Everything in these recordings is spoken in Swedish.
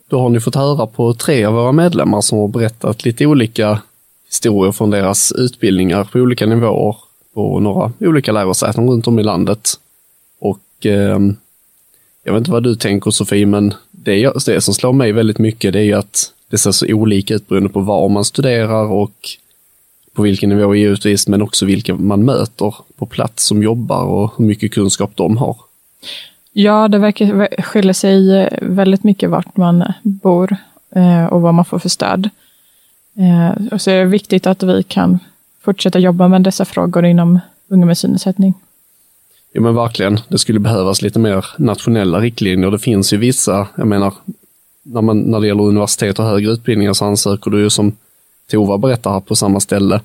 då har ni fått höra på 3 av våra medlemmar som har berättat lite olika historier från deras utbildningar på olika nivåer på några olika lärosäten runt om i landet. Och jag vet inte vad du tänker, Sofie, men det som slår mig väldigt mycket, det är ju att det ser så olika ut beroende på var man studerar och på vilken nivå givetvis, men också vilka man möter på plats som jobbar och hur mycket kunskap de har. Ja, det verkar skilja sig väldigt mycket vart man bor och vad man får för stöd. Och så är det viktigt att vi kan fortsätta jobba med dessa frågor inom unga med synnedsättning. Ja, men verkligen. Det skulle behövas lite mer nationella riktlinjer. Det finns ju vissa, jag menar, när det gäller universitet och högre utbildningar så ansöker du ju, som Tova berättar här, på samma ställe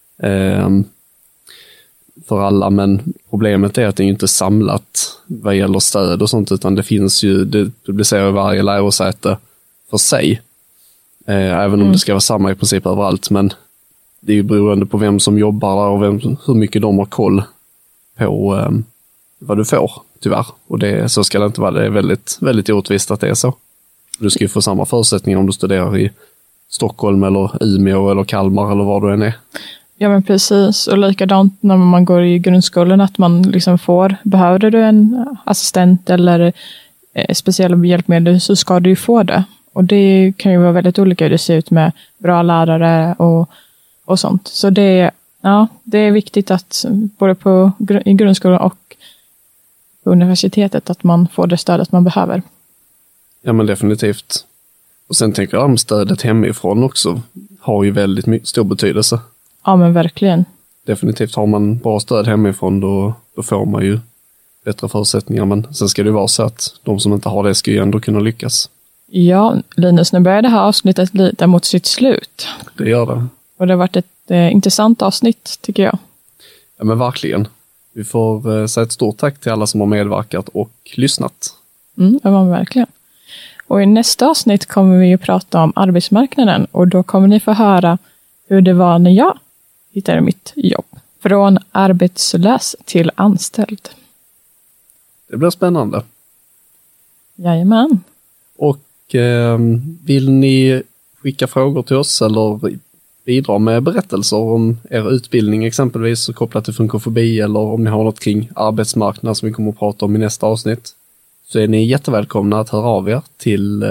för alla, men problemet är att det är inte samlat vad gäller stöd och sånt, utan det finns ju, det publicerar varje lärosäte för sig, även om det ska vara samma i princip överallt, men det är ju beroende på vem som jobbar där och hur mycket de har koll på vad du får, tyvärr. Och så ska det inte vara. Det är väldigt, väldigt orättvist att det är så. Du ska ju få samma förutsättningar om du studerar i Stockholm eller Umeå eller Kalmar eller var du än är. Ja, men precis. Och likadant när man går i grundskolan, att man liksom behöver du en assistent eller speciella hjälpmedel, så ska du ju få det. Och det kan ju vara väldigt olika hur det ser ut med bra lärare och sånt. Så det är viktigt att både i grundskolan och på universitetet att man får det stödet man behöver. Ja, men definitivt. Och sen tänker jag att stödet hemifrån också har ju väldigt stor betydelse. Ja, men verkligen. Definitivt, har man bra stöd hemifrån då får man ju bättre förutsättningar. Men sen ska det vara så att de som inte har det ska ju ändå kunna lyckas. Ja, Linus, nu börjar det här avsnittet lite mot sitt slut. Det gör det. Och det har varit ett intressant avsnitt, tycker jag. Ja, men verkligen. Vi får säga ett stort tack till alla som har medverkat och lyssnat. Ja, men verkligen. Och i nästa avsnitt kommer vi att prata om arbetsmarknaden. Och då kommer ni få höra hur det var när jag hittade mitt jobb. Från arbetslös till anställd. Det blir spännande. Jajamän. Och vill ni skicka frågor till oss eller bidra med berättelser om er utbildning exempelvis och kopplat till funkofobi, eller om ni har något kring arbetsmarknad som vi kommer att prata om i nästa avsnitt, så är ni jättevälkomna att höra av er till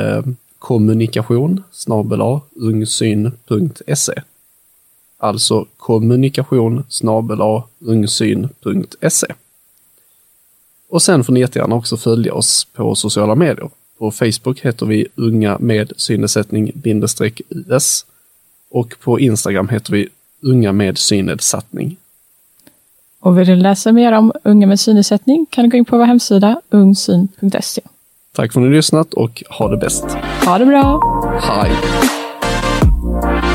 kommunikation@ungsyn.se. Alltså kommunikation@ungsyn.se. Och sen får ni jättegärna också följa oss på sociala medier. På Facebook heter vi unga med synnedsättning-us och på Instagram heter vi unga med synnedsättning. Och vill du läsa mer om unga med synnedsättning kan du gå in på vår hemsida ungsyn.se. Tack för att ni har lyssnat och ha det bäst. Ha det bra! Hej!